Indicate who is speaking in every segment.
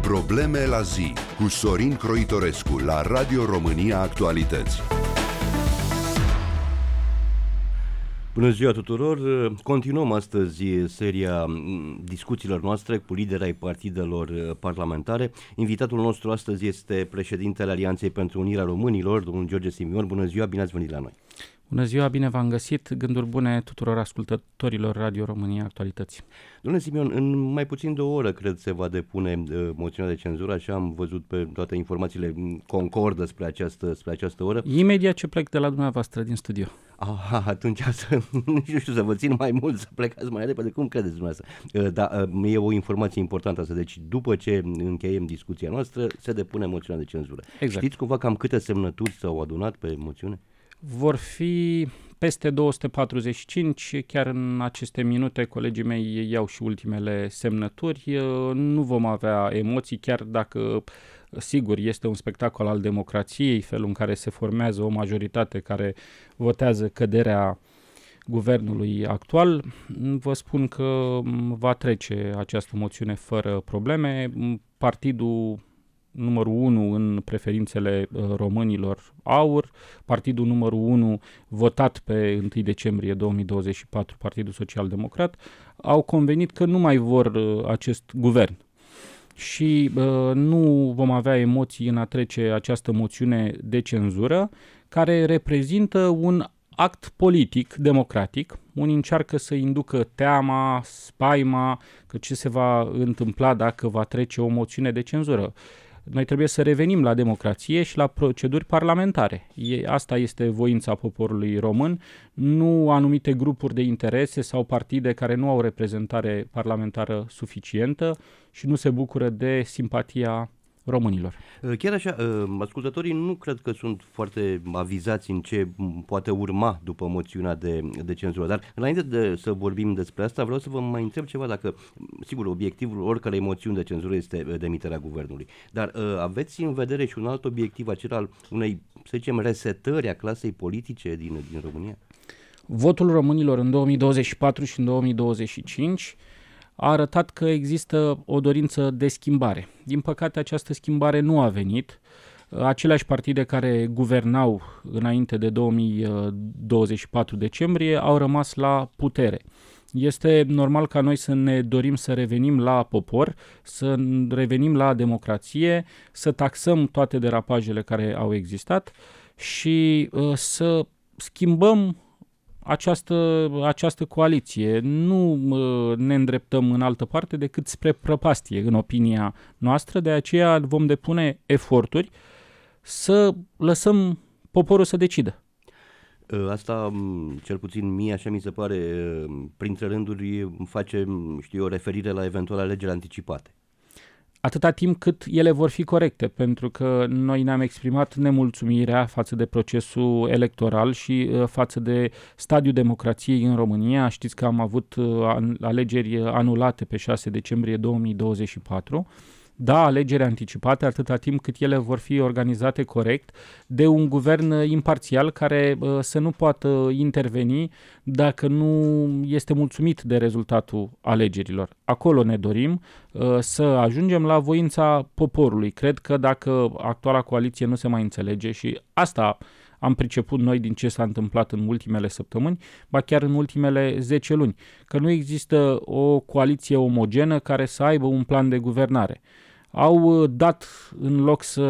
Speaker 1: Probleme la zi cu Sorin Croitorescu la Radio România Actualități.
Speaker 2: Bună ziua tuturor! Continuăm astăzi seria discuțiilor noastre cu lideri ai partidelor parlamentare. Invitatul nostru astăzi este președintele Alianței pentru Unirea Românilor, domnul George Simion. Bună ziua, bine ați venit la noi!
Speaker 3: Bună ziua, bine v-am găsit, gânduri bune tuturor ascultătorilor Radio România Actualități.
Speaker 2: Domnule Simion, în mai puțin de o oră, cred, se va depune moțiunea de cenzură, așa am văzut pe toate informațiile, concordă spre această oră.
Speaker 3: Imediat ce plec de la dumneavoastră din studio.
Speaker 2: Aha, atunci nu știu să vă țin mai mult, să plecați mai repede, cum credeți dumneavoastră? Dar e o informație importantă asta, deci după ce încheiem discuția noastră, se depune moțiunea de cenzură.
Speaker 3: Exact.
Speaker 2: Știți cumva cam câte semnături s-au adunat pe moțiune?
Speaker 3: Vor fi peste 245, chiar în aceste minute colegii mei iau și ultimele semnături. Nu vom avea emoții, chiar dacă, sigur, este un spectacol al democrației, felul în care se formează o majoritate care votează căderea guvernului actual. Vă spun că va trece această moțiune fără probleme. Partidul numărul 1 în preferințele românilor, AUR, partidul numărul 1 votat pe 1 decembrie 2024, Partidul Social Democrat, au convenit că nu mai vor acest guvern. Și nu vom avea emoții în a trece această moțiune de cenzură, care reprezintă un act politic, democratic. Unii încearcă să inducă teama, spaima, că ce se va întâmpla dacă va trece o moțiune de cenzură. Noi trebuie să revenim la democrație și la proceduri parlamentare. Asta este voința poporului român, nu anumite grupuri de interese sau partide care nu au reprezentare parlamentară suficientă și nu se bucură de simpatia românilor.
Speaker 2: Chiar așa, ascultătorii nu cred că sunt foarte avizați în ce poate urma după moțiunea de cenzură, dar înainte de să vorbim despre asta, vreau să vă mai întreb ceva, dacă, sigur, obiectivul oricărei moțiuni de cenzură este demiterea guvernului, dar aveți în vedere și un alt obiectiv, acela al unei, să zicem, resetări a clasei politice din România?
Speaker 3: Votul românilor în 2024 și în 2025 a arătat că există o dorință de schimbare. Din păcate, această schimbare nu a venit. Aceleași partide care guvernau înainte de 2024 decembrie au rămas la putere. Este normal ca noi să ne dorim să revenim la popor, să revenim la democrație, să taxăm toate derapajele care au existat și să schimbăm această coaliție. Nu ne îndreptăm în altă parte decât spre prăpastie, în opinia noastră, de aceea vom depune eforturi să lăsăm poporul să decidă.
Speaker 2: Asta, cel puțin mie, așa mi se pare, printre rânduri face, o referire la eventuale alegeri anticipate.
Speaker 3: Atâta timp cât ele vor fi corecte, pentru că noi ne-am exprimat nemulțumirea față de procesul electoral și față de stadiul democrației în România. Știți că am avut alegeri anulate pe 6 decembrie 2024. Da, alegeri anticipate atâta timp cât ele vor fi organizate corect de un guvern imparțial care să nu poată interveni dacă nu este mulțumit de rezultatul alegerilor. Acolo ne dorim să ajungem la voința poporului. Cred că dacă actuala coaliție nu se mai înțelege și asta am priceput noi din ce s-a întâmplat în ultimele săptămâni, ba chiar în ultimele 10 luni, că nu există o coaliție omogenă care să aibă un plan de guvernare. Au dat, în loc să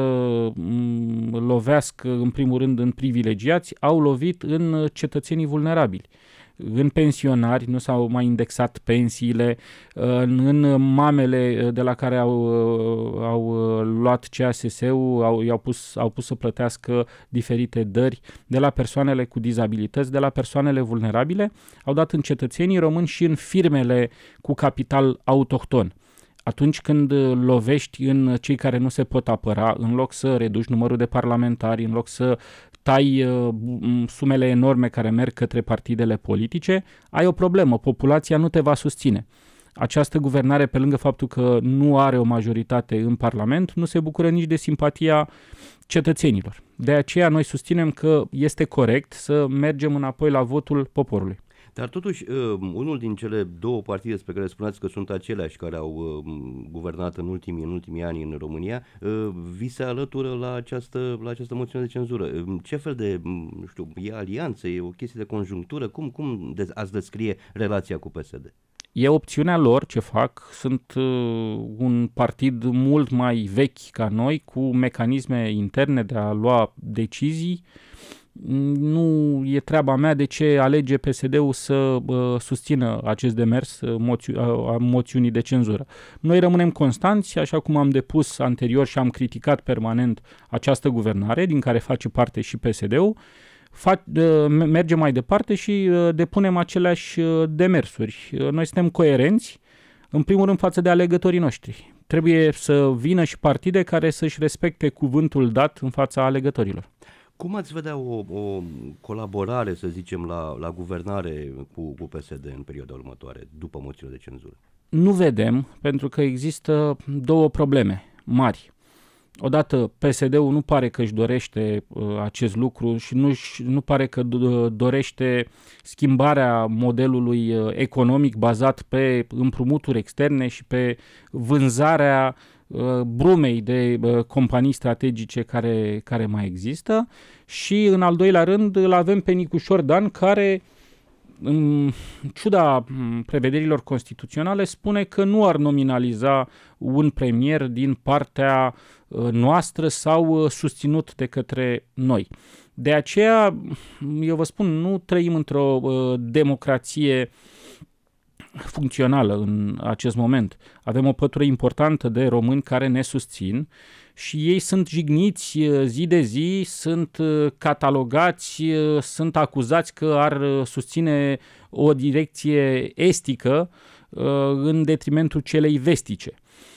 Speaker 3: lovească în primul rând în privilegiați, au lovit în cetățenii vulnerabili. În pensionari, nu s-au mai indexat pensiile, în mamele de la care au luat CASS-ul, au pus să plătească diferite dări, de la persoanele cu dizabilități, de la persoanele vulnerabile, au dat în cetățenii români și în firmele cu capital autohton. Atunci când lovești în cei care nu se pot apăra, în loc să reduci numărul de parlamentari, în loc să tai sumele enorme care merg către partidele politice, ai o problemă, populația nu te va susține. Această guvernare, pe lângă faptul că nu are o majoritate în Parlament, nu se bucură nici de simpatia cetățenilor. De aceea noi susținem că este corect să mergem înapoi la votul poporului.
Speaker 2: Dar totuși, unul din cele două partide despre care spuneați că sunt aceleași care au guvernat în ultimii ani în România, vi se alătură la această moțiune de cenzură. Ce fel de, nu știu, e alianță, e o chestie de conjunctură? Cum ați descrie relația cu PSD?
Speaker 3: E opțiunea lor ce fac, sunt un partid mult mai vechi ca noi, cu mecanisme interne de a lua decizii. Nu e treaba mea de ce alege PSD-ul să susțină acest demers a moțiunii de cenzură. Noi rămânem constanți, așa cum am depus anterior și am criticat permanent această guvernare, din care face parte și PSD-ul, mergem mai departe și depunem aceleași demersuri. Noi suntem coerenți, în primul rând față de alegătorii noștri. Trebuie să vină și partide care să-și respecte cuvântul dat în fața alegătorilor.
Speaker 2: Cum ați vedea o colaborare, să zicem, la guvernare cu PSD în perioada următoare, după moțiunea de cenzură?
Speaker 3: Nu vedem, pentru că există două probleme mari. Odată, PSD-ul nu pare că își dorește acest lucru și nu pare că dorește schimbarea modelului economic bazat pe împrumuturi externe și pe vânzarea brumei de companii strategice care mai există. Și în al doilea rând îl avem pe Nicușor Dan, care, în ciuda prevederilor constituționale, spune că nu ar nominaliza un premier din partea noastră sau susținut de către noi. De aceea, eu vă spun, nu trăim într-o democrație funcțională în acest moment. Avem o pătură importantă de români care ne susțin și ei sunt jigniți zi de zi, sunt catalogați, sunt acuzați că ar susține o direcție estică în detrimentul celei vestice.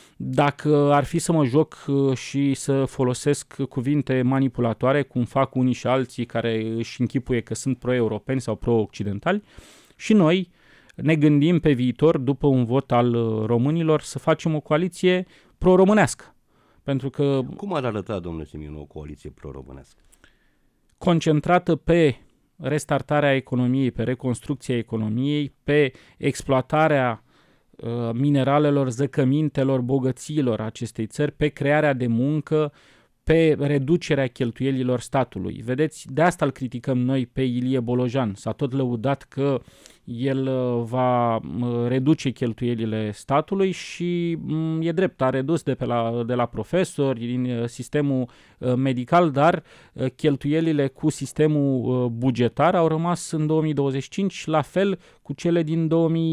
Speaker 3: Dacă ar fi să mă joc și să folosesc cuvinte manipulatoare, cum fac unii și alții care își închipuie că sunt pro-europeni sau pro-occidentali, și noi ne gândim pe viitor, după un vot al românilor, să facem o coaliție pro-românească. Pentru că,
Speaker 2: cum ar arăta, domnule Simion, o coaliție pro-românească?
Speaker 3: Concentrată pe restartarea economiei, pe reconstrucția economiei, pe exploatarea mineralelor, zăcămintelor, bogățiilor acestei țări, pe crearea de muncă, pe reducerea cheltuielilor statului. Vedeți, de asta îl criticăm noi pe Ilie Bolojan. S-a tot lăudat că el va reduce cheltuielile statului și e drept, a redus de la profesori, din sistemul medical, dar cheltuielile cu sistemul bugetar au rămas în 2025 la fel cu cele din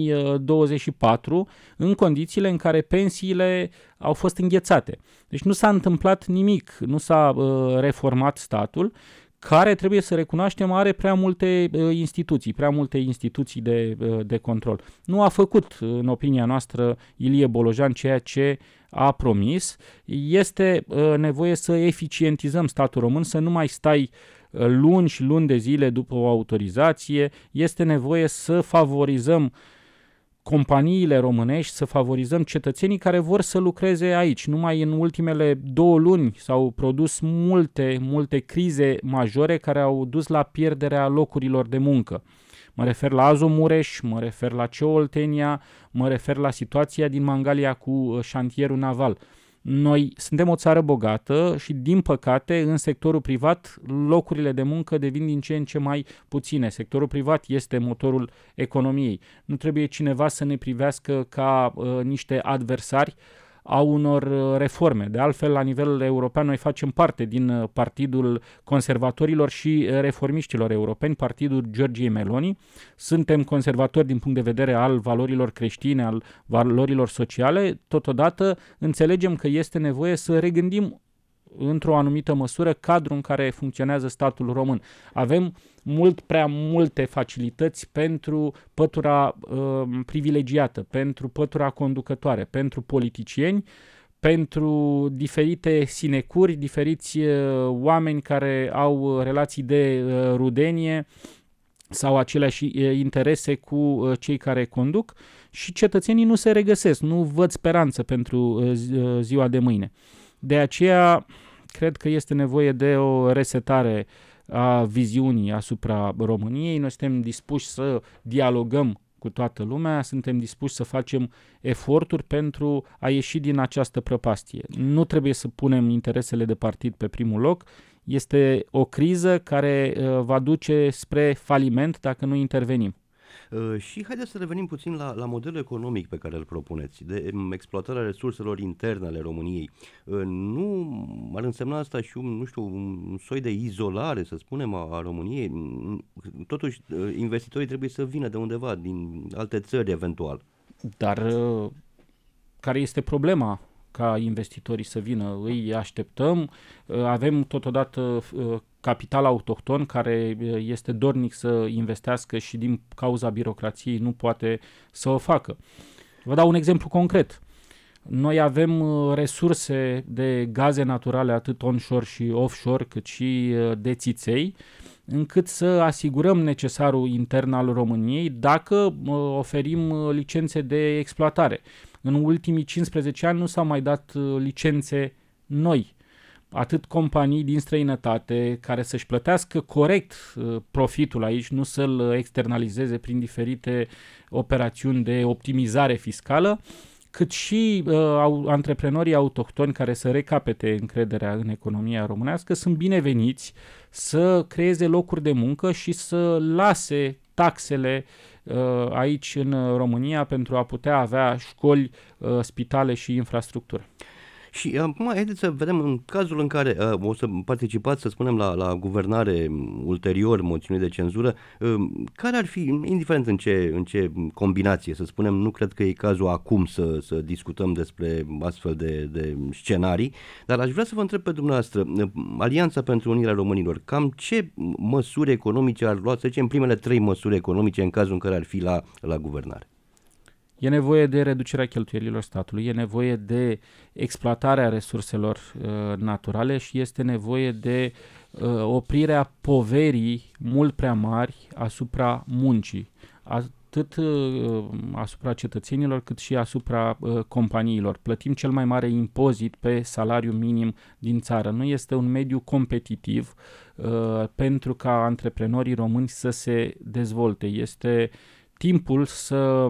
Speaker 3: 2024, în condițiile în care pensiile au fost înghețate. Deci nu s-a întâmplat nimic, nu s-a reformat statul, care, trebuie să recunoaștem, are prea multe instituții de control. Nu a făcut, în opinia noastră, Ilie Bolojan ceea ce a promis. Este nevoie să eficientizăm statul român, să nu mai stai luni și luni de zile după o autorizație. Este nevoie să favorizăm companiile românești, să favorizăm cetățenii care vor să lucreze aici. Numai în ultimele 2 luni s-au produs multe crize majore care au dus la pierderea locurilor de muncă. Mă refer la Azomureș, mă refer la CO Oltenia, mă refer la situația din Mangalia cu șantierul naval. Noi suntem o țară bogată și, din păcate, în sectorul privat, locurile de muncă devin din ce în ce mai puține. Sectorul privat este motorul economiei. Nu trebuie cineva să ne privească ca niște adversari a unor reforme. De altfel, la nivel european, noi facem parte din Partidul Conservatorilor și Reformiștilor Europeni, Partidul Giorgiei Meloni. Suntem conservatori din punct de vedere al valorilor creștine, al valorilor sociale. Totodată înțelegem că este nevoie să regândim într-o anumită măsură cadrul în care funcționează statul român. Avem prea multe facilități pentru pătura privilegiată, pentru pătura conducătoare, pentru politicieni, pentru diferite sinecuri, diferiți oameni care au relații de rudenie sau aceleași interese cu cei care conduc, și cetățenii nu se regăsesc, nu văd speranță pentru ziua de mâine. De aceea, cred că este nevoie de o resetare a viziunii asupra României. Noi suntem dispuși să dialogăm cu toată lumea, suntem dispuși să facem eforturi pentru a ieși din această prăpastie. Nu trebuie să punem interesele de partid pe primul loc. Este o criză care va duce spre faliment dacă nu intervenim.
Speaker 2: Și haideți să revenim puțin la modelul economic pe care îl propuneți, de exploatarea resurselor interne ale României. Nu ar însemna asta și un soi de izolare, să spunem, a României? Totuși, investitorii trebuie să vină de undeva, din alte țări eventual.
Speaker 3: Dar care este problema ca investitorii să vină? Îi așteptăm, avem totodată capital autohton care este dornic să investească și din cauza birocrației nu poate să o facă. Vă dau un exemplu concret. Noi avem resurse de gaze naturale atât onshore și offshore cât și de țiței, încât să asigurăm necesarul intern al României dacă oferim licențe de exploatare. În ultimii 15 ani nu s-au mai dat licențe noi. Atât companii din străinătate care să-și plătească corect profitul aici, nu să-l externalizeze prin diferite operațiuni de optimizare fiscală, cât și antreprenorii autohtoni care să recapete încrederea în economia românească sunt bineveniți să creeze locuri de muncă și să lase taxele aici în România pentru a putea avea școli, spitale și infrastructură.
Speaker 2: Și acum haideți să vedem în cazul în care o să participați, să spunem, la guvernare ulterior moțiunii de cenzură, care ar fi, indiferent în ce combinație, să spunem, nu cred că e cazul acum să discutăm despre astfel de scenarii, dar aș vrea să vă întreb pe dumneavoastră, Alianța pentru Unirea Românilor, cam ce măsuri economice ar lua, să zicem, primele 3 măsuri economice în cazul în care ar fi la guvernare?
Speaker 3: E nevoie de reducerea cheltuielilor statului, e nevoie de exploatarea resurselor naturale și este nevoie de oprirea poverii mult prea mari asupra muncii, atât asupra cetățenilor cât și asupra companiilor. Plătim cel mai mare impozit pe salariu minim din țară. Nu este un mediu competitiv pentru ca antreprenorii români să se dezvolte. Este timpul să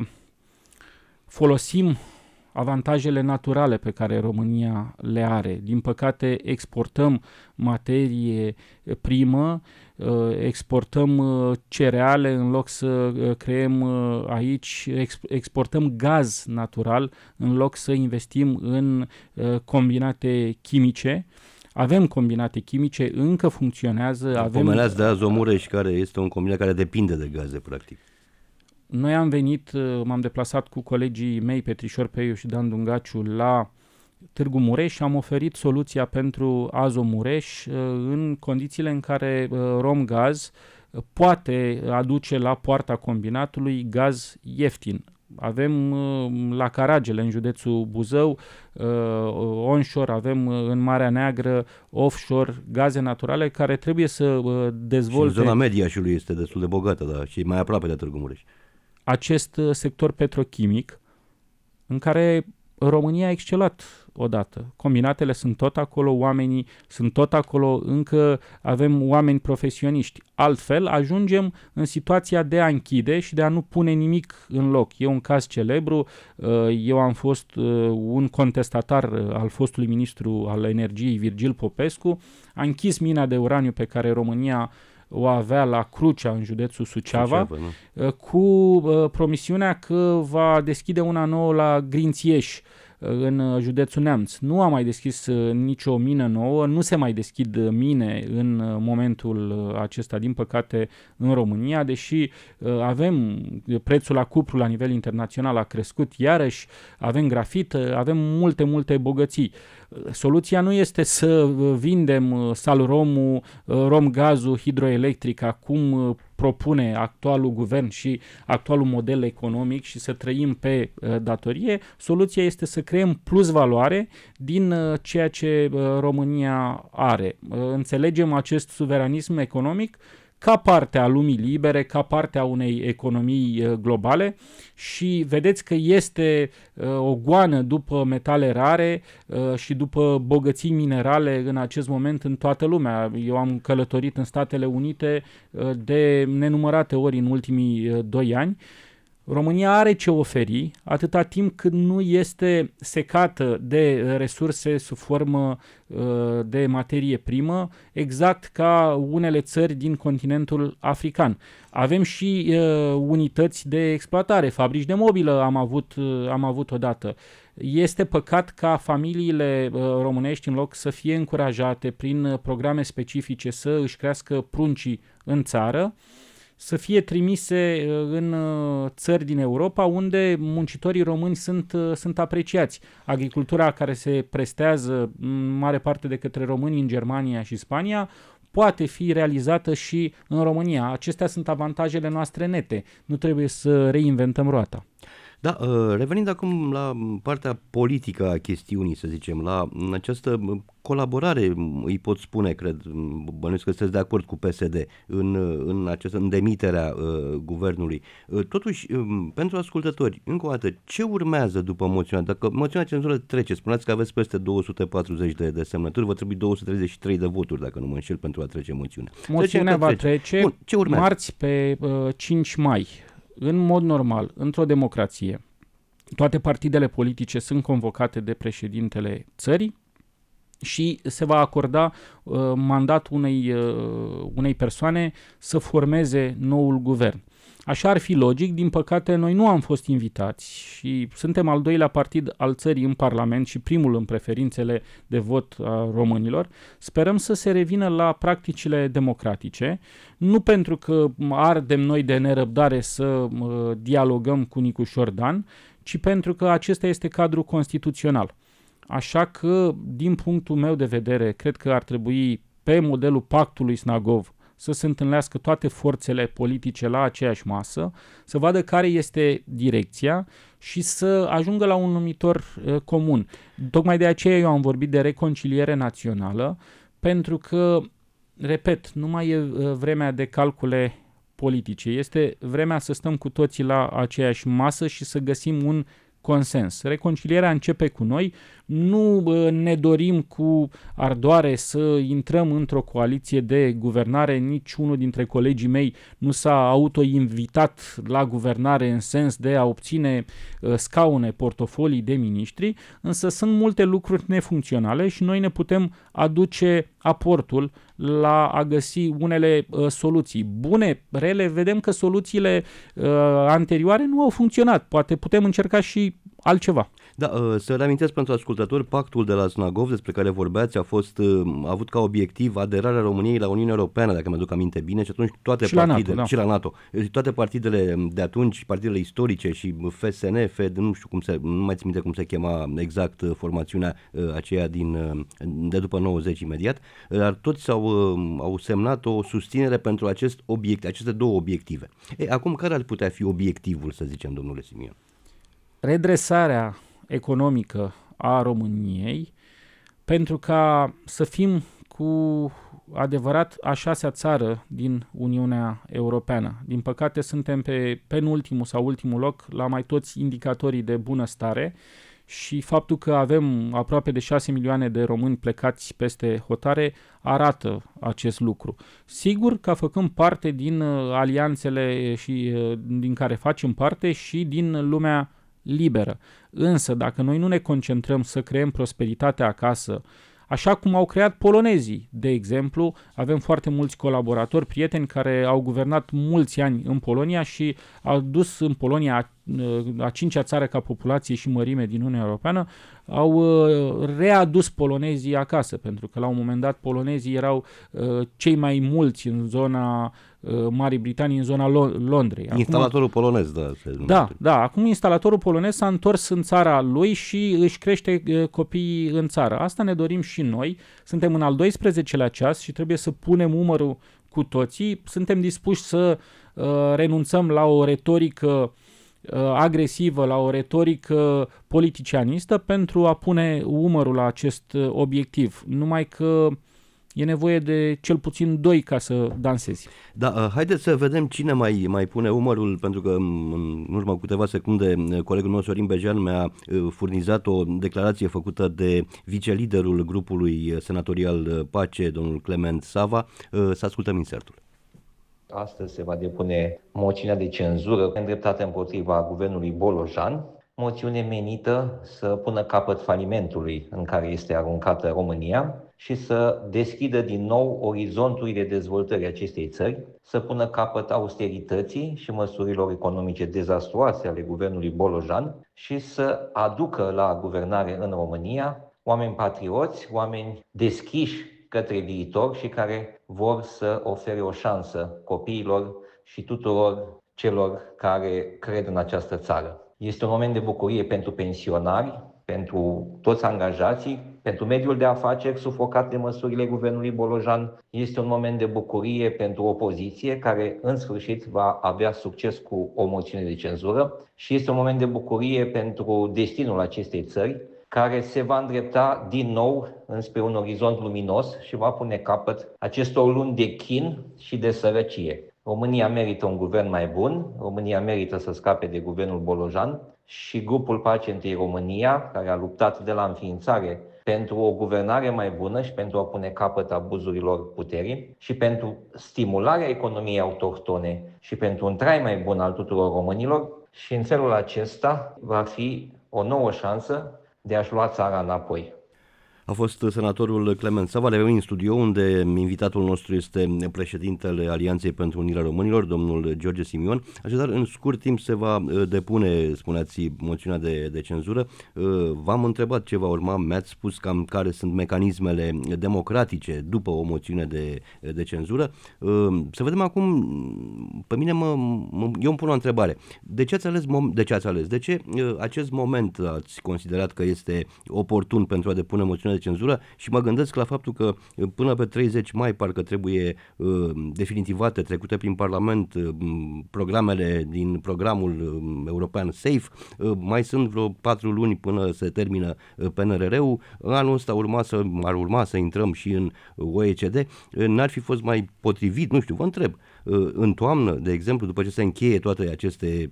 Speaker 3: folosim avantajele naturale pe care România le are. Din păcate exportăm materie primă, exportăm cereale în loc să creăm aici, exportăm gaz natural în loc să investim în combinate chimice. Avem combinate chimice, încă funcționează.
Speaker 2: Pomeneați de Azomureș, care este un combinat care depinde de gaze, practic.
Speaker 3: Noi am venit, m-am deplasat cu colegii mei, Petrișor Peiu și Dan Dungaciu, la Târgu Mureș și am oferit soluția pentru Azomureș în condițiile în care Romgaz poate aduce la poarta combinatului gaz ieftin. Avem la Caragele, în județul Buzău, onshore, avem în Marea Neagră, offshore, gaze naturale care trebuie să dezvolte.
Speaker 2: Și zona Mediașului este destul de bogată, da, și mai aproape de Târgu Mureș.
Speaker 3: Acest sector petrochimic în care România a excelat odată. Combinatele sunt tot acolo, oamenii sunt tot acolo, încă avem oameni profesioniști. Altfel ajungem în situația de a închide și de a nu pune nimic în loc. E un caz celebru, eu am fost un contestatar al fostului ministru al energiei Virgil Popescu, a închis mina de uraniu pe care România o avea la Crucea, în județul Suceava, cu promisiunea că va deschide una nouă la Grințieș, în județul Neamț. Nu a mai deschis nicio mină nouă, nu se mai deschid mine în momentul acesta, din păcate, în România, deși avem prețul la cupru la nivel internațional a crescut, iarăși avem grafit, avem multe bogății. Soluția nu este să vindem Salromul, Romgazul, hidroelectrica, cum propune actualul guvern și actualul model economic și să trăim pe datorie. Soluția este să creăm plus valoare din ceea ce România are. Înțelegem acest suveranism economic ca parte a lumii libere, ca parte a unei economii globale și vedeți că este o goană după metale rare și după bogății minerale în acest moment în toată lumea. Eu am călătorit în Statele Unite de nenumărate ori în ultimii 2 ani. România are ce oferi atâta timp cât nu este secată de resurse sub formă de materie primă, exact ca unele țări din continentul african. Avem și unități de exploatare, fabrici de mobilă am avut odată. Este păcat ca familiile românești, în loc să fie încurajate prin programe specifice să își crească pruncii în țară, să fie trimise în țări din Europa unde muncitorii români sunt apreciați. Agricultura care se prestează în mare parte de către români în Germania și Spania poate fi realizată și în România. Acestea sunt avantajele noastre nete. Nu trebuie să reinventăm roata.
Speaker 2: Da, revenind acum la partea politică a chestiunii, să zicem, la această colaborare, îi pot spune, cred, bănuiesc că sunteți de acord cu PSD în această demiterea guvernului. Totuși, pentru ascultători, încă o dată, ce urmează după moțiunea? Dacă moțiunea cenzură trece, spuneați că aveți peste 240 de semnături, vă trebuie 233 de voturi, dacă nu mă înșel, pentru a trece moțiunea.
Speaker 3: Moțiunea va trece. Bun, ce urmează? Marți pe 5 mai. În mod normal, într-o democrație, toate partidele politice sunt convocate de președintele țării și se va acorda mandat unei persoane să formeze noul guvern. Așa ar fi logic, din păcate noi nu am fost invitați și suntem al doilea partid al țării în Parlament și primul în preferințele de vot a românilor. Sperăm să se revină la practicile democratice, nu pentru că ardem noi de nerăbdare să dialogăm cu Nicușor Dan, ci pentru că acesta este cadrul constituțional. Așa că, din punctul meu de vedere, cred că ar trebui, pe modelul pactului Snagov, să se întâlnească toate forțele politice la aceeași masă, să vadă care este direcția și să ajungă la un numitor comun. Tocmai de aceea eu am vorbit de reconciliere națională, pentru că, repet, nu mai e vremea de calcule politice. Este vremea să stăm cu toții la aceeași masă și să găsim un consens. Reconcilierea începe cu noi. Nu ne dorim cu ardoare să intrăm într-o coaliție de guvernare. Niciunul dintre colegii mei nu s-a autoinvitat la guvernare în sens de a obține scaune, portofolii de miniștri, însă sunt multe lucruri nefuncționale și noi ne putem aduce aportul la a găsi unele soluții bune, rele. Vedem că soluțiile anterioare nu au funcționat. Poate putem încerca și altceva.
Speaker 2: Da, să reamintesc pentru ascultători, pactul de la Snagov despre care vorbeați a avut ca obiectiv aderarea României la Uniunea Europeană, dacă mi-aduc aminte bine, și atunci toate partidele, și la NATO, toate partidele de atunci, partidele istorice și FSN, FED, nu mai țin minte cum se chema exact formațiunea aceea de după 90 imediat, dar toți au semnat o susținere pentru aceste două obiective. Acum, care ar putea fi obiectivul, să zicem, domnule Simion?
Speaker 3: Redresarea economică a României, pentru ca să fim cu adevărat a 6-a țară din Uniunea Europeană. Din păcate suntem pe penultimul sau ultimul loc la mai toți indicatorii de bunăstare și faptul că avem aproape de 6 milioane de români plecați peste hotare arată acest lucru. Sigur că făcând parte din alianțele și din care facem parte și din lumea liberă. Însă, dacă noi nu ne concentrăm să creăm prosperitate acasă, așa cum au creat polonezii, de exemplu, avem foarte mulți colaboratori, prieteni care au guvernat mulți ani în Polonia și au dus în Polonia, a 5-a țară ca populație și mărime din Uniunea Europeană, au readus polonezii acasă, pentru că la un moment dat polonezii erau cei mai mulți în zona Marii Britanii, în zona Londrei.
Speaker 2: Instalatorul polonez,
Speaker 3: Da, acum instalatorul polonez s-a întors în țara lui și își crește copiii în țară. Asta ne dorim și noi. Suntem în al 12-lea ceas și trebuie să punem umărul cu toții. Suntem dispuși să renunțăm la o retorică agresivă, la o retorică politicianistă pentru a pune umărul la acest obiectiv. Numai că e nevoie de cel puțin 2 ca să dansezi.
Speaker 2: Da, haideți să vedem cine mai pune umărul, pentru că în urmă cu câteva secunde colegul meu Sorin Bejean mi-a furnizat o declarație făcută de viceliderul grupului senatorial Pace, domnul Clement Sava. Să ascultăm insertul.
Speaker 4: Astăzi se va depune moțiunea de cenzură îndreptată împotriva guvernului Bolojan, moțiune menită să pună capăt falimentului în care este aruncată România și să deschidă din nou orizonturile dezvoltării acestei țări, să pună capăt austerității și măsurilor economice dezastruoase ale guvernului Bolojan și să aducă la guvernare în România oameni patrioți, oameni deschiși către viitor și care vor să ofere o șansă copiilor și tuturor celor care cred în această țară. Este un moment de bucurie pentru pensionari, pentru toți angajații, pentru mediul de afaceri sufocat de măsurile guvernului Bolojan. Este un moment de bucurie pentru opoziție, care în sfârșit va avea succes cu o moțiune de cenzură și este un moment de bucurie pentru destinul acestei țări, care se va îndrepta din nou înspre un orizont luminos și va pune capăt acestor luni de chin și de sărăcie. România merită un guvern mai bun, România merită să scape de guvernul Bolojan și grupul Pace Întâi România, care a luptat de la înființare pentru o guvernare mai bună și pentru a pune capăt abuzurilor puterii și pentru stimularea economiei autohtone și pentru un trai mai bun al tuturor românilor, și în felul acesta va fi o nouă șansă de a-și lua țara înapoi.
Speaker 2: A fost senatorul Clement Sava, le avem în studio, unde invitatul nostru este președintele Alianței pentru Unirea Românilor, domnul George Simion. Așadar, în scurt timp se va depune, spuneați, moțiunea de cenzură. V-am întrebat ce va urma, mi-ați spus cam care sunt mecanismele democratice după o moțiune de cenzură. Să vedem acum, pe mine eu îmi pun o întrebare. De ce ați ales? De ce acest moment ați considerat că este oportun pentru a depune moțiunea de cenzură? Și mă gândesc la faptul că până pe 30 mai parcă trebuie definitivate, trecute prin Parlament programele din programul european SAFE, mai sunt vreo 4 luni până se termină PNRR-ul, anul ăsta ar urma să intrăm și în OECD. N-ar fi fost mai potrivit, nu știu, vă întreb, în toamnă, de exemplu, după ce se încheie toate aceste,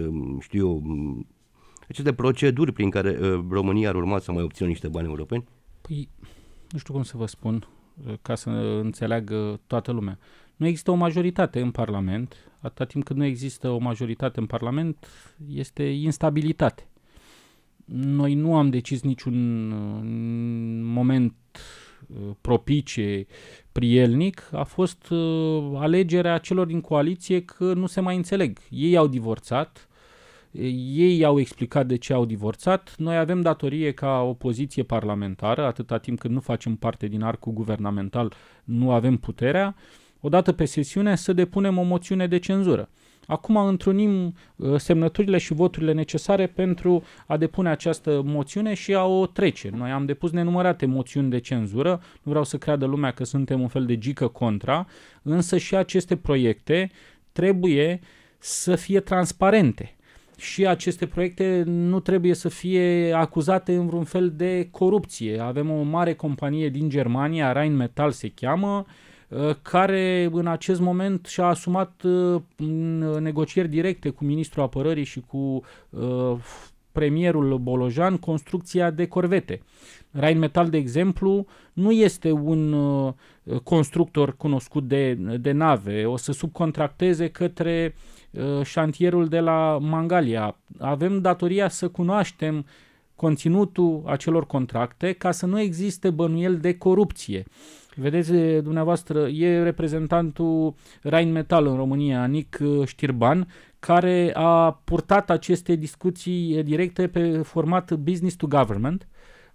Speaker 2: aceste proceduri prin care România ar urma să mai obțină niște bani europeni?
Speaker 3: Păi, nu știu cum să vă spun, ca să înțeleagă toată lumea. Nu există o majoritate în Parlament. Atâta timp cât nu există o majoritate în Parlament, este instabilitate. Noi nu am decis niciun moment propice, prielnic. A fost alegerea celor din coaliție că nu se mai înțeleg. Ei au divorțat. Ei au explicat de ce au divorțat. Noi avem datorie ca opoziție parlamentară, atâta timp cât nu facem parte din arcul guvernamental, nu avem puterea, odată pe sesiune să depunem o moțiune de cenzură. Acum întrunim semnăturile și voturile necesare pentru a depune această moțiune și a o trece. Noi am depus nenumărate moțiuni de cenzură, nu vreau să creadă lumea că suntem un fel de gică contra, însă și aceste proiecte trebuie să fie transparente. Și aceste proiecte nu trebuie să fie acuzate în vreun fel de corupție. Avem o mare companie din Germania, Rheinmetall se cheamă, care în acest moment și-a asumat negocieri directe cu ministrul apărării și cu premierul Bolojan construcția de corvete. Rheinmetall, de exemplu, nu este un constructor cunoscut de nave, o să subcontracteze către șantierul de la Mangalia. Avem datoria să cunoaștem conținutul acelor contracte ca să nu existe bănuieli de corupție. Vedeți, dumneavoastră, e reprezentantul Rheinmetall în România, Nic Știrban, care a purtat aceste discuții directe pe format business to government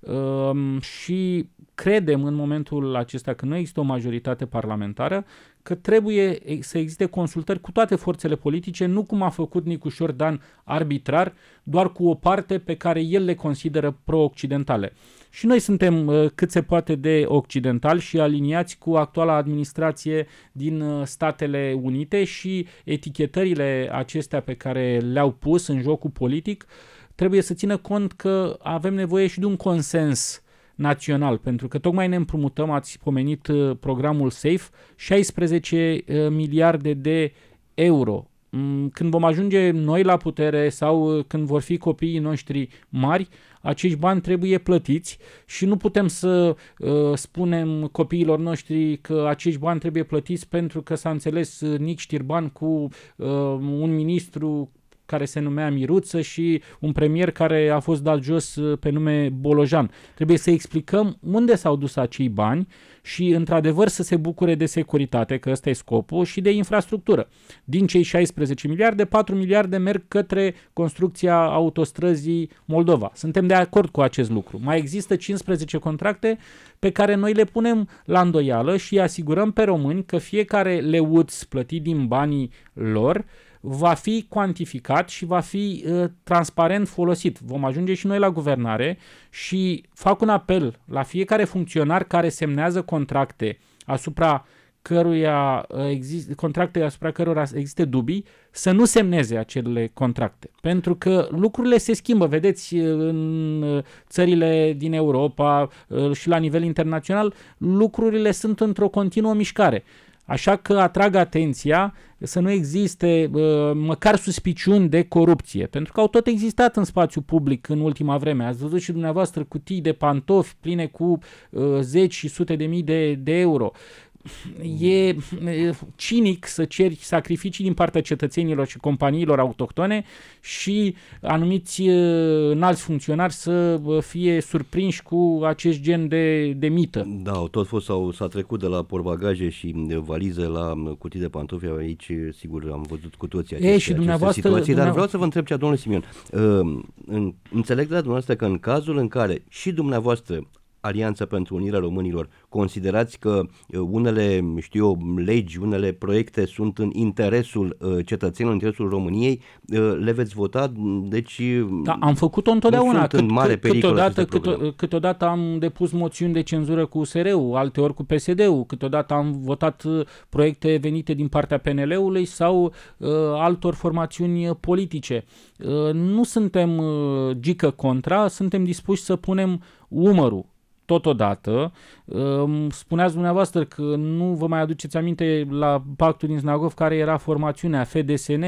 Speaker 3: și credem în momentul acesta că nu există o majoritate parlamentară, că trebuie să existe consultări cu toate forțele politice, nu cum a făcut Nicușor Dan arbitrar, doar cu o parte pe care el le consideră pro-occidentale. Și noi suntem cât se poate de occidentali și aliniați cu actuala administrație din Statele Unite și etichetările acestea pe care le-au pus în jocul politic trebuie să țină cont că avem nevoie și de un consens național, pentru că tocmai ne împrumutăm, ați pomenit programul SAFE, 16 miliarde de euro. Când vom ajunge noi la putere sau când vor fi copiii noștri mari, acești bani trebuie plătiți și nu putem să spunem copiilor noștri că acești bani trebuie plătiți pentru că s-a înțeles Nic Știrban cu un ministru care se numea Miruță și un premier care a fost dat jos pe nume Bolojan. Trebuie să explicăm unde s-au dus acei bani și, într-adevăr, să se bucure de securitate, că ăsta e scopul, și de infrastructură. Din cei 16 miliarde, 4 miliarde merg către construcția autostrăzii Moldova. Suntem de acord cu acest lucru. Mai există 15 contracte pe care noi le punem la îndoială și îi asigurăm pe români că fiecare leuț plătit din banii lor va fi cuantificat și va fi transparent folosit. Vom ajunge și noi la guvernare și fac un apel la fiecare funcționar care semnează contracte asupra cărora există dubii, să nu semneze acele contracte. Pentru că lucrurile se schimbă. Vedeți, în țările din Europa și la nivel internațional, lucrurile sunt într-o continuă mișcare. Așa că atrag atenția să nu existe măcar suspiciuni de corupție, pentru că au tot existat în spațiu public în ultima vreme. Ați văzut și dumneavoastră cutii de pantofi pline cu zeci și sute de mii de euro. E cinic să ceri sacrificii din partea cetățenilor și companiilor autohtone și anumiți înalți funcționari să fie surprinși cu acest gen de mită.
Speaker 2: Da, tot s-a trecut de la portbagaje și de valize la cutii de pantofi. Aici, sigur, am văzut cu toții aceste situații. Dar vreau să vă întreb domnule Simion, înțeleg de la dumneavoastră că în cazul în care și dumneavoastră, Alianța pentru Unirea Românilor, considerați că unele, legi, unele proiecte sunt în interesul cetățenilor, în interesul României, le veți vota, deci
Speaker 3: da, am făcut-o întotdeauna.
Speaker 2: Câteodată
Speaker 3: am depus moțiuni de cenzură cu USR-ul, alteori cu PSD-ul, câteodată am votat proiecte venite din partea PNL-ului sau altor formațiuni politice. Nu suntem gică contra, suntem dispuși să punem umărul. Totodată, spuneați dumneavoastră că nu vă mai aduceți aminte la pactul din Znagov care era formațiunea FDSN,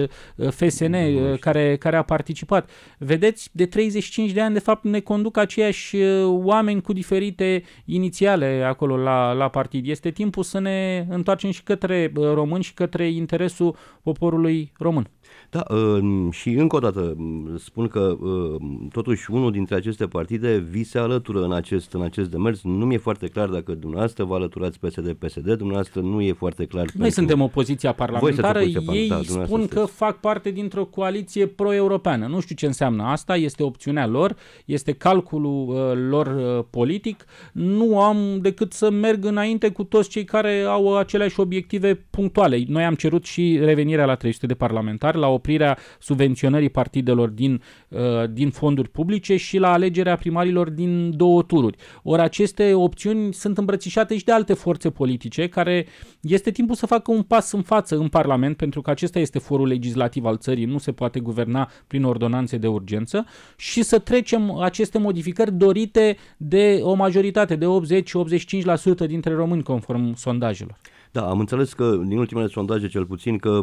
Speaker 3: FSN, care a participat. Vedeți, de 35 de ani, de fapt, ne conduc aceiași oameni cu diferite inițiale acolo la partid. Este timpul să ne întoarcem și către români și către interesul poporului român.
Speaker 2: Da, și încă o dată spun că totuși unul dintre aceste partide vi se alătură în acest demers. Nu mi-e foarte clar dacă dumneavoastră vă alăturați PSD, dumneavoastră nu e foarte clar.
Speaker 3: Noi suntem opoziția parlamentară, ei spun că fac parte dintr-o coaliție pro-europeană. Nu știu ce înseamnă asta, este opțiunea lor, este calculul lor politic. Nu am decât să merg înainte cu toți cei care au aceleași obiective punctuale. Noi am cerut și revenirea la 300 de parlamentari, la oprirea subvenționării partidelor din fonduri publice și la alegerea primarilor din 2 tururi. Ori aceste opțiuni sunt îmbrățișate și de alte forțe politice care este timpul să facă un pas în față în Parlament, pentru că acesta este forul legislativ al țării, nu se poate guverna prin ordonanțe de urgență, și să trecem aceste modificări dorite de o majoritate de 80-85% dintre români, conform sondajelor.
Speaker 2: Da, am înțeles că din ultimele sondaje cel puțin că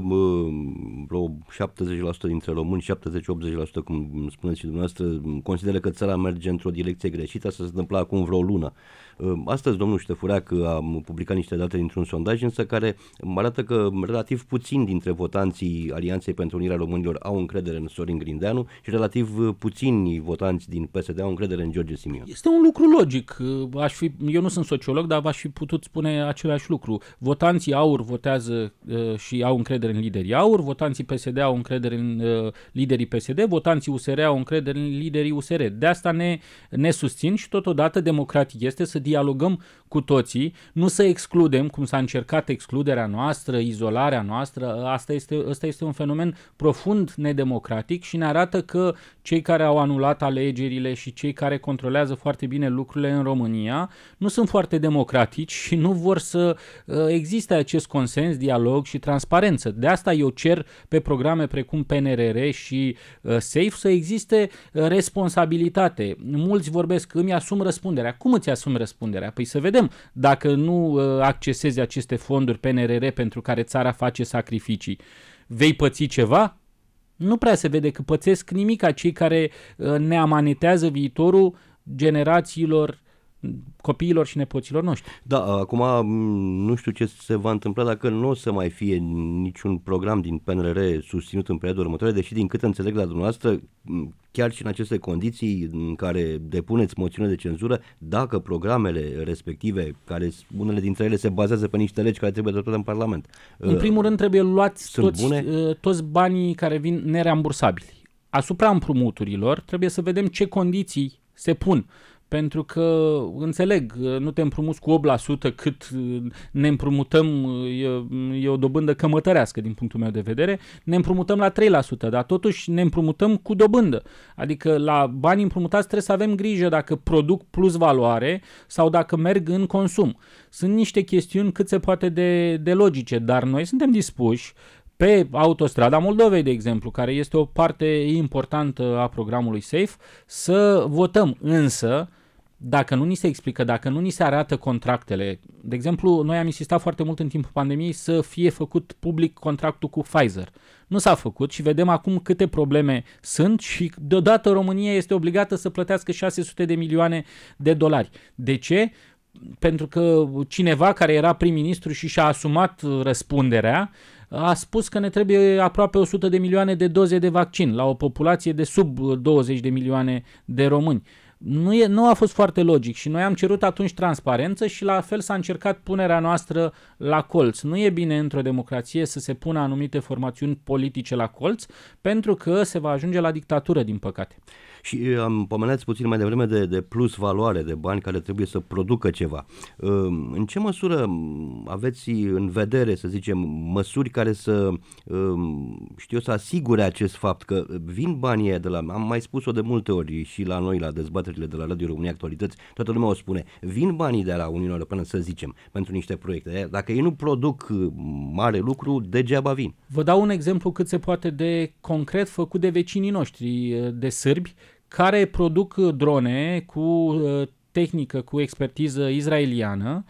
Speaker 2: vreo 70% dintre români, 70-80%, cum spuneți și dumneavoastră, consideră că țara merge într-o direcție greșită. Asta se întâmpla acum vreo lună. Astăzi domnul Ștefureac a publicat niște date dintr-un sondaj, însă care arată că relativ puțini dintre votanții Alianței pentru Unirea Românilor au încredere în Sorin Grindeanu și relativ puțini votanți din PSD au încredere în George Simion.
Speaker 3: Este un lucru logic. Eu nu sunt sociolog, dar v-aș fi putut spune același lucru. Votanții AUR votează și au încredere în liderii AUR, votanții PSD au încredere în liderii PSD, votanții USR au încredere în liderii USR. De asta ne susțin și totodată democratic este să dialogăm cu toții, nu să excludem, cum s-a încercat excluderea noastră, izolarea noastră. Ăsta este un fenomen profund nedemocratic și ne arată că cei care au anulat alegerile și cei care controlează foarte bine lucrurile în România nu sunt foarte democratici și nu vor să existe existe acest consens, dialog și transparență. De asta eu cer pe programe precum PNRR și SAFE să existe responsabilitate. Mulți vorbesc că îmi asum răspunderea. Cum îți asumi răspunderea? Păi să vedem dacă nu accesezi aceste fonduri PNRR pentru care țara face sacrificii. Vei păți ceva? Nu prea se vede că pățesc nimic cei care ne amanetează viitorul generațiilor, copiilor și nepoților noștri.
Speaker 2: Da, acum nu știu ce se va întâmpla dacă nu o să mai fie niciun program din PNRR susținut în perioada următoare, deși din cât înțeleg la dumneavoastră, chiar și în aceste condiții în care depuneți moțiune de cenzură, dacă programele respective, care unele dintre ele se bazează pe niște legi care trebuie adoptate în Parlament.
Speaker 3: În primul rând trebuie luați toți banii care vin nerambursabili. Asupra împrumuturilor trebuie să vedem ce condiții se pun. Pentru că, înțeleg, nu te împrumuți cu 8% cât ne împrumutăm, e o dobândă cămătărească din punctul meu de vedere, ne împrumutăm la 3%, dar totuși ne împrumutăm cu dobândă. Adică la banii împrumutați trebuie să avem grijă dacă produc plus valoare sau dacă merg în consum. Sunt niște chestiuni cât se poate de logice, dar noi suntem dispuși pe autostrada Moldovei, de exemplu, care este o parte importantă a programului SAFE, să votăm. Însă, dacă nu ni se explică, dacă nu ni se arată contractele, de exemplu, noi am insistat foarte mult în timpul pandemiei să fie făcut public contractul cu Pfizer. Nu s-a făcut și vedem acum câte probleme sunt și deodată România este obligată să plătească 600 de milioane de dolari. De ce? Pentru că cineva care era prim-ministru și și-a asumat răspunderea a spus că ne trebuie aproape 100 de milioane de doze de vaccin la o populație de sub 20 de milioane de români. Nu a fost foarte logic și noi am cerut atunci transparență și la fel s-a încercat punerea noastră la colț. Nu e bine într-o democrație să se pună anumite formațiuni politice la colț, pentru că se va ajunge la dictatură, din păcate.
Speaker 2: Și am pomenit puțin mai devreme de plus valoare, de bani care trebuie să producă ceva. În ce măsură aveți în vedere, să zicem, măsuri care să să asigure acest fapt că vin banii de la, am mai spus-o de multe ori și la noi, la dezbaterile de la Radio România Actualități, toată lumea o spune, vin banii de la Uniunea Europeană, să zicem, pentru niște proiecte. Dacă ei nu produc mare lucru, degeaba vin.
Speaker 3: Vă dau un exemplu cât se poate de concret făcut de vecinii noștri, de sârbi, care produc drone cu tehnică, cu expertiză izraeliană,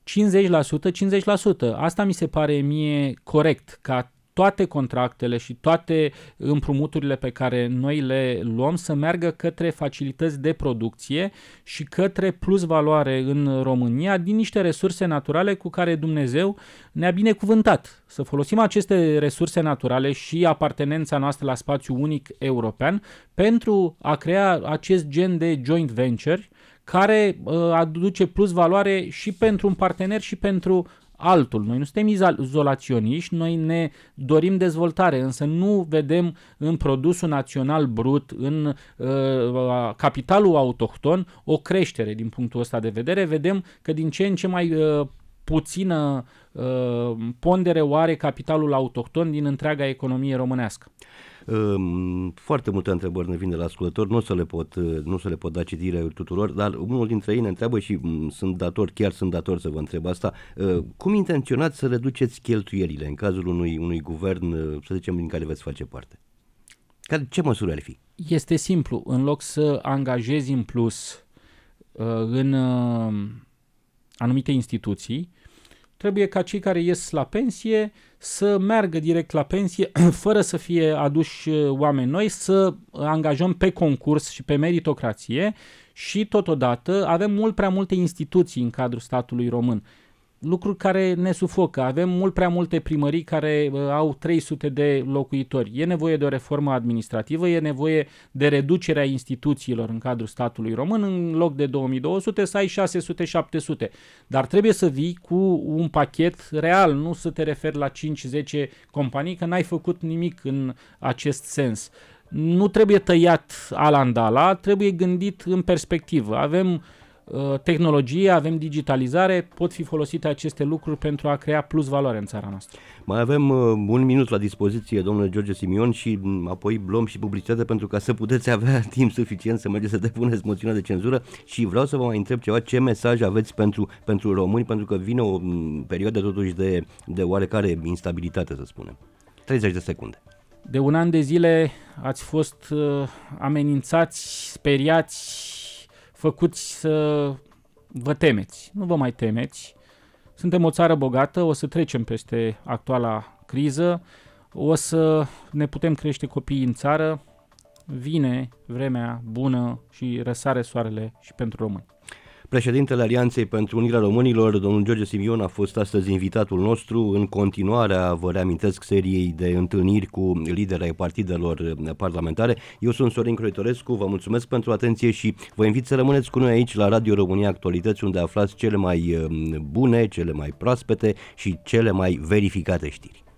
Speaker 3: 50%. Asta mi se pare mie corect, ca toate contractele și toate împrumuturile pe care noi le luăm să meargă către facilități de producție și către plus valoare în România din niște resurse naturale cu care Dumnezeu ne-a binecuvântat. Să folosim aceste resurse naturale și apartenența noastră la spațiul unic european pentru a crea acest gen de joint venture care aduce plus valoare și pentru un partener și pentru altul. Noi nu suntem izolaționiști, noi ne dorim dezvoltare, însă nu vedem în produsul național brut, în capitalul autohton, o creștere din punctul ăsta de vedere. Vedem că din ce în ce mai puțină pondere o are capitalul autohton din întreaga economie românească.
Speaker 2: Foarte multe întrebări ne vin de la ascultători, nu să le pot da citire tuturor, dar unul dintre ei ne întreabă și sunt dator să vă întreb asta, cum intenționați să reduceți cheltuielile în cazul unui guvern, să zicem, din care veți face parte? Ce măsuri ar fi?
Speaker 3: Este simplu, în loc să angajezi în plus în anumite instituții, trebuie ca cei care ies la pensie să meargă direct la pensie fără să fie aduși oameni noi, să angajăm pe concurs și pe meritocrație și totodată avem mult prea multe instituții în cadrul statului român. Lucruri care ne sufocă. Avem mult prea multe primării care au 300 de locuitori. E nevoie de o reformă administrativă, e nevoie de reducerea instituțiilor în cadrul statului român. În loc de 2200 să ai 600-700. Dar trebuie să vii cu un pachet real, nu să te referi la 5-10 companii, că n-ai făcut nimic în acest sens. Nu trebuie tăiat alandala, trebuie gândit în perspectivă. Avem tehnologie, avem digitalizare, pot fi folosite aceste lucruri pentru a crea plus valoare în țara noastră.
Speaker 2: Mai avem un minut la dispoziție, domnule George Simion, și apoi luăm și publicitate pentru ca să puteți avea timp suficient să mergeți să depuneți moțiunea de cenzură și vreau să vă mai întreb ceva, ce mesaj aveți pentru români, pentru că vine o perioadă totuși de oarecare instabilitate, să spunem. 30 de secunde.
Speaker 3: De un an de zile ați fost amenințați, speriați, făcuți să vă temeți. Nu vă mai temeți. Suntem o țară bogată, o să trecem peste actuala criză, o să ne putem crește copiii în țară, vine vremea bună și răsare soarele și pentru români.
Speaker 2: Președintele Alianței pentru Unirea Românilor, domnul George Simion, a fost astăzi invitatul nostru. În continuarea, vă reamintesc, seriei de întâlniri cu liderii partidelor parlamentare. Eu sunt Sorin Croitorescu, vă mulțumesc pentru atenție și vă invit să rămâneți cu noi aici la Radio România Actualități, unde aflați cele mai bune, cele mai proaspete și cele mai verificate știri.